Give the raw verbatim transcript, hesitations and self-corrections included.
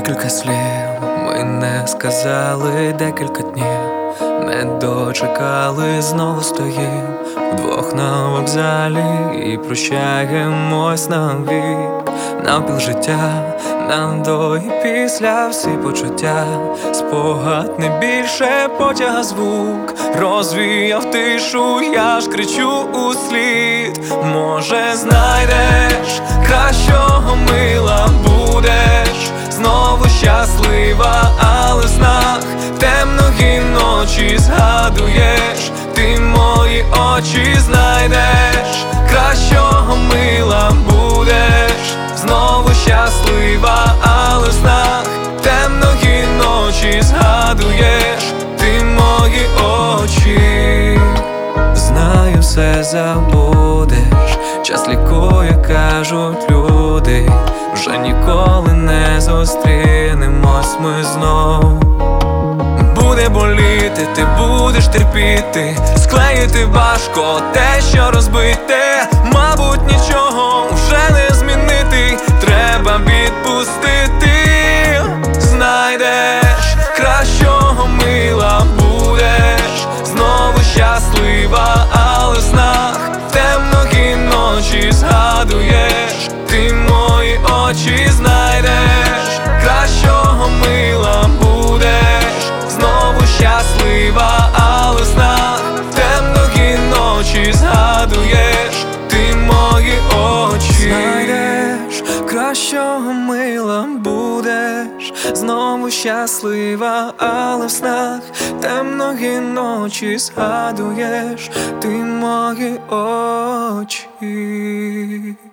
Декілька слів ми не сказали, декілька днів не дочекали, знову стоїм вдвох на вокзалі і прощаємось навік. Навпіл життя, нам до і після всі почуття, спогад не більше потяга звук, розвіяв тишу, я ж кричу услід. Може знайдеш кращого мила, будеш знову щаслива, але в снах темної ночі згадуєш ти мої очі. Знайдеш кращого мила, будеш знову щаслива, але в снах темної ночі згадуєш ти мої очі. Знаю, все забудеш, час лікує, кажуть люди. Вже ніколи не зустрінемось ми знов. Буде боліти, ти будеш терпіти, склеїти важко те, що розбите. Мабуть, нічого вже не змінити, треба відпустити. Знайдеш кращого мила, будеш знову щаслива, але в снах темної ночі згадуєш ти мої очі. Знайдеш кращого мила, будеш знову щаслива, але в снах темної ночі згадуєш ти мої очі. Знайдеш кращого мила, будеш знову щаслива, але в снах темної ночі згадуєш ти мої очі.